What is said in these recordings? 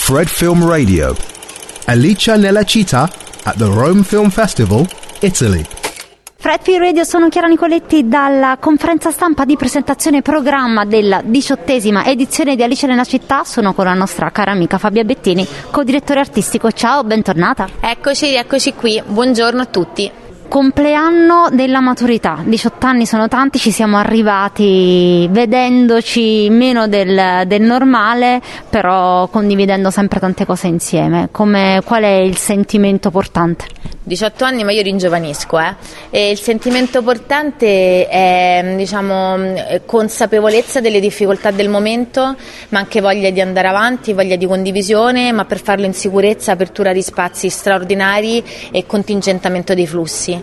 Fred Film Radio. Alicia nella città at the Rome Film Festival, Italy. Fred Film Radio, sono Chiara Nicoletti dalla conferenza stampa di presentazione programma della 18ª edizione di Alice nella città. Sono con la nostra cara amica Fabia Bettini, co-direttore artistico. Ciao, bentornata. Eccoci qui, buongiorno a tutti. Compleanno della maturità, 18 anni sono tanti, ci siamo arrivati vedendoci meno del normale, però condividendo sempre tante cose insieme. Qual è il sentimento portante? 18 anni, ma io ringiovanisco, E il sentimento portante è, consapevolezza delle difficoltà del momento, ma anche voglia di andare avanti, voglia di condivisione, ma per farlo in sicurezza, apertura di spazi straordinari e contingentamento dei flussi.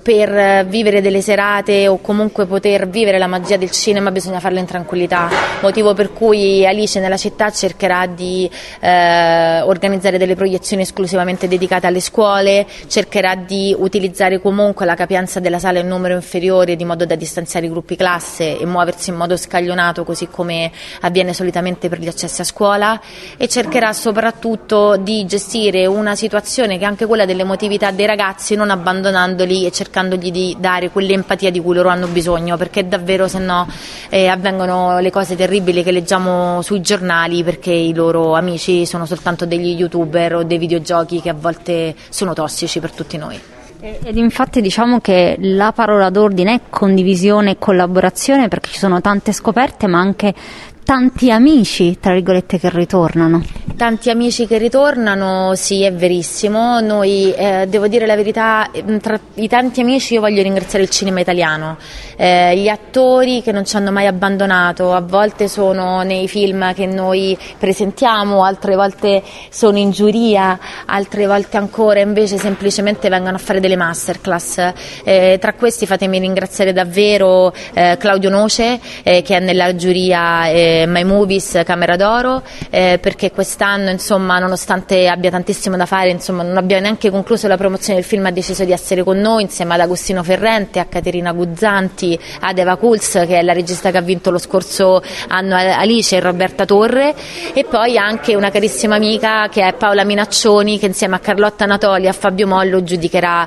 Per vivere delle serate o comunque poter vivere la magia del cinema bisogna farlo in tranquillità, motivo per cui Alice nella città cercherà di organizzare delle proiezioni esclusivamente dedicate alle scuole, cercherà di utilizzare comunque la capienza della sala in numero inferiore di modo da distanziare i gruppi classe e muoversi in modo scaglionato, così come avviene solitamente per gli accessi a scuola, e cercherà soprattutto di gestire una situazione che è anche quella dell'emotività dei ragazzi, non abbandonandoli e cercandogli di dare quell'empatia di cui loro hanno bisogno, perché davvero se no avvengono le cose terribili che leggiamo sui giornali, perché i loro amici sono soltanto degli youtuber o dei videogiochi che a volte sono tossici per tutti noi. Ed infatti diciamo che la parola d'ordine è condivisione e collaborazione, perché ci sono tante scoperte ma anche tanti amici, tra virgolette, che ritornano. Tanti amici che ritornano, sì, è verissimo. Noi, devo dire la verità, tra i tanti amici io voglio ringraziare il cinema italiano, gli attori che non ci hanno mai abbandonato, a volte sono nei film che noi presentiamo, altre volte sono in giuria, altre volte ancora invece semplicemente vengono a fare delle masterclass. Tra questi fatemi ringraziare davvero Claudio Noce, che è nella giuria My Movies Camera d'Oro, perché quest'anno, insomma, nonostante abbia tantissimo da fare, insomma, non abbia neanche concluso la promozione del film, ha deciso di essere con noi insieme ad Agostino Ferrente, a Caterina Guzzanti, ad Eva Kulz, che è la regista che ha vinto lo scorso anno Alice, e Roberta Torre, e poi anche una carissima amica che è Paola Minaccioni, che insieme a Carlotta Natoli e a Fabio Mollo giudicherà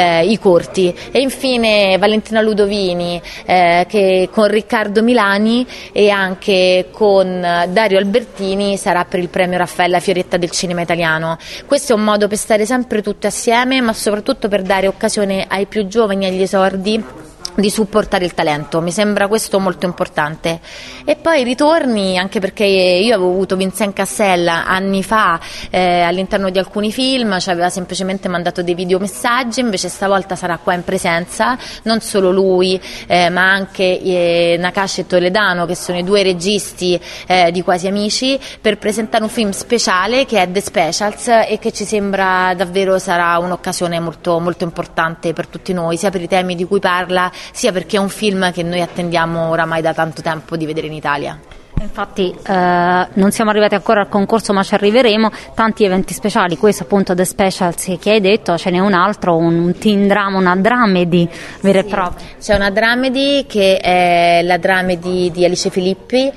i corti, e infine Valentina Ludovini, che con Riccardo Milani e anche con Dario Albertini sarà per il premio Raffaella Fioretta del cinema italiano. Questo è un modo per stare sempre tutti assieme, ma soprattutto per dare occasione ai più giovani e agli esordi di supportare il talento. Mi sembra questo molto importante. E poi ritorni, anche perché io avevo avuto Vincent Cassel anni fa all'interno di alcuni film, ci aveva semplicemente mandato dei videomessaggi, invece stavolta sarà qua in presenza, non solo lui, ma anche Nakash e Toledano, che sono i due registi di Quasi Amici, per presentare un film speciale che è The Specials, e che ci sembra davvero sarà un'occasione molto, molto importante per tutti noi, sia per i temi di cui parla, sia perché è un film che noi attendiamo oramai da tanto tempo di vedere in Italia. Infatti non siamo arrivati ancora al concorso, ma ci arriveremo. Tanti eventi speciali, questo appunto The Specials che hai detto, ce n'è un altro, un teen drama, una dramedy vera e propria. C'è una dramedy che è la dramedy di Alice Filippi.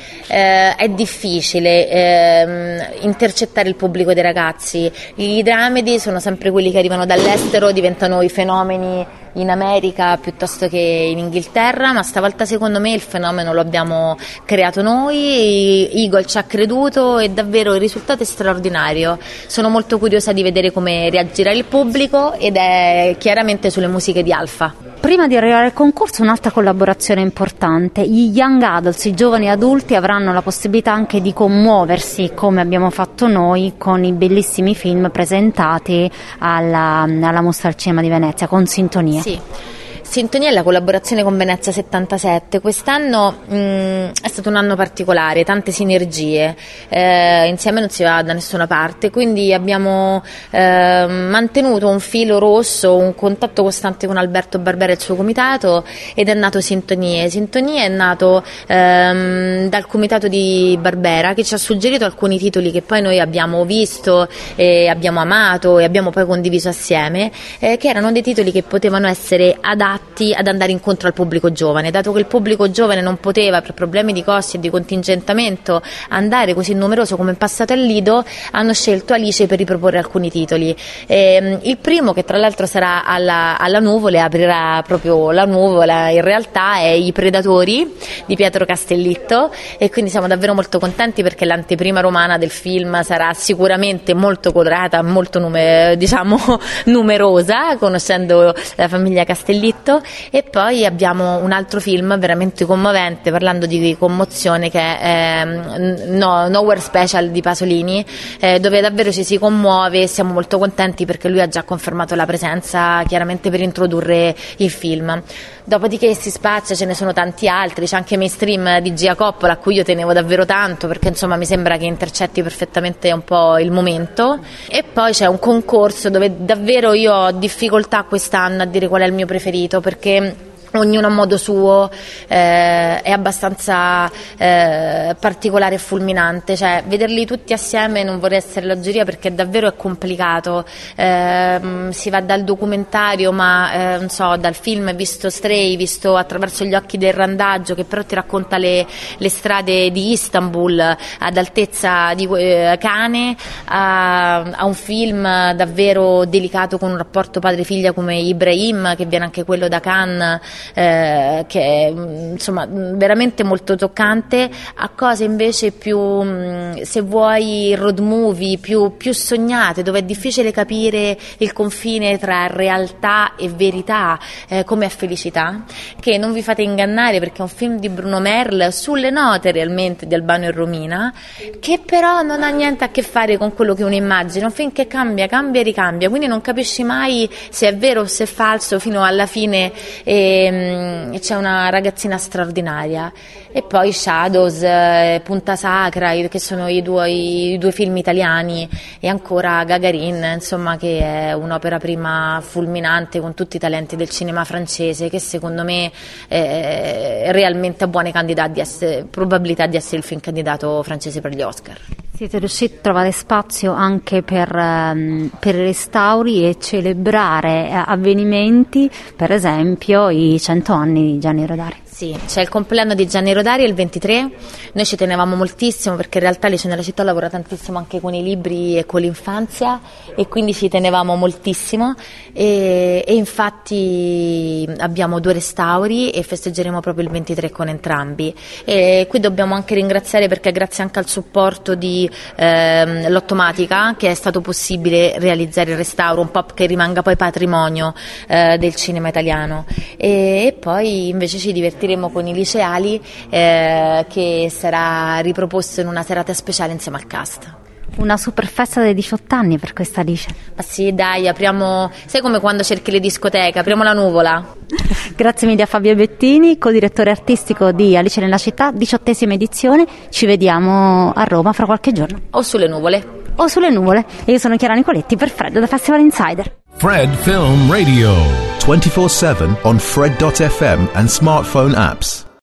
È difficile intercettare il pubblico dei ragazzi. I dramedy sono sempre quelli che arrivano dall'estero, diventano i fenomeni in America piuttosto che in Inghilterra, ma stavolta secondo me il fenomeno lo abbiamo creato noi. Eagle ci ha creduto e davvero il risultato è straordinario. Sono molto curiosa di vedere come reagirà il pubblico, ed è chiaramente sulle musiche di Alfa. Prima di arrivare al concorso, un'altra collaborazione importante: gli young adults, i giovani adulti, avranno la possibilità anche di commuoversi, come abbiamo fatto noi con i bellissimi film presentati alla Mostra al Cinema di Venezia con Sintonia. Sì. Sintonia è la collaborazione con Venezia 77. Quest'anno è stato un anno particolare, tante sinergie, insieme non si va da nessuna parte, quindi abbiamo mantenuto un filo rosso, un contatto costante con Alberto Barbera e il suo comitato, ed è nato Sintonie. Sintonie è nato dal comitato di Barbera, che ci ha suggerito alcuni titoli che poi noi abbiamo visto e abbiamo amato e abbiamo poi condiviso assieme, che erano dei titoli che potevano essere adatti adatti ad andare incontro al pubblico giovane. Dato che il pubblico giovane non poteva, per problemi di costi e di contingentamento, andare così numeroso come in passato al Lido, hanno scelto Alice per riproporre alcuni titoli. Il primo, che tra l'altro sarà alla Nuvole, aprirà proprio la Nuvola, in realtà è I Predatori di Pietro Castellitto, e quindi siamo davvero molto contenti perché l'anteprima romana del film sarà sicuramente molto colorata, molto numerosa, conoscendo la famiglia Castellitto. E poi abbiamo un altro film veramente commovente, parlando di commozione, che è Nowhere Special di Pasolini, dove davvero ci si commuove, e siamo molto contenti perché lui ha già confermato la presenza, chiaramente per introdurre il film. Dopodiché si spazia, ce ne sono tanti altri, c'è anche Mainstream di Gia Coppola, a cui io tenevo davvero tanto perché insomma mi sembra che intercetti perfettamente un po' il momento. E poi c'è un concorso dove davvero io ho difficoltà quest'anno a dire qual è il mio preferito, perché ognuno a modo suo è abbastanza particolare e fulminante, cioè vederli tutti assieme, non vorrei essere la giuria perché davvero è complicato. Si va dal documentario, ma non so, dal film visto Stray, visto attraverso gli occhi del randaggio, che però ti racconta le strade di Istanbul ad altezza di cane, a un film davvero delicato con un rapporto padre-figlia come Ibrahim, che viene anche quello da Cannes, che è insomma veramente molto toccante, a cose invece più, se vuoi, road movie, più sognate, dove è difficile capire il confine tra realtà e verità, come è Felicità, che non vi fate ingannare perché è un film di Bruno Merl sulle note realmente di Albano e Romina, che però non ha niente a che fare con quello che uno immagina, un film che cambia e ricambia, quindi non capisci mai se è vero o se è falso fino alla fine. C'è una ragazzina straordinaria. E poi Shadows, Punta Sacra, che sono i due film italiani, e ancora Gagarin, insomma, che è un'opera prima fulminante con tutti i talenti del cinema francese, che secondo me realmente ha buone probabilità di essere il film candidato francese per gli Oscar. Siete riusciti a trovare spazio anche per restauri e celebrare avvenimenti, per esempio i 100 anni di Gianni Rodari. Sì, c'è il compleanno di Gianni Rodari il 23, noi ci tenevamo moltissimo perché in realtà Alice nella città lavora tantissimo anche con i libri e con l'infanzia, e quindi ci tenevamo moltissimo, e infatti abbiamo 2 restauri e festeggeremo proprio il 23 con entrambi. E qui dobbiamo anche ringraziare, perché grazie anche al supporto di Lottomatica che è stato possibile realizzare il restauro, un pop che rimanga poi patrimonio del cinema italiano. E poi invece ci divertiremo con i liceali, che sarà riproposto in una serata speciale insieme al cast. Una super festa dei 18 anni per questa Alice. Ma sì, dai, apriamo, sai come quando cerchi le discoteche, apriamo la nuvola. Grazie mille a Fabio Bettini, co-direttore artistico di Alice nella città, 18ª edizione. Ci vediamo a Roma fra qualche giorno. O sulle nuvole. E io sono Chiara Nicoletti per Fred da Festival Insider. Fred Film Radio 24/7 on Fred.fm and smartphone apps.